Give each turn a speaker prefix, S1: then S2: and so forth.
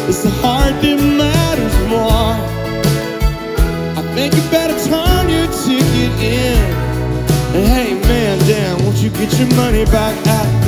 S1: It's the heart that matters more. I think you better turn your ticket in. And hey man, damn, won't you get your money back out?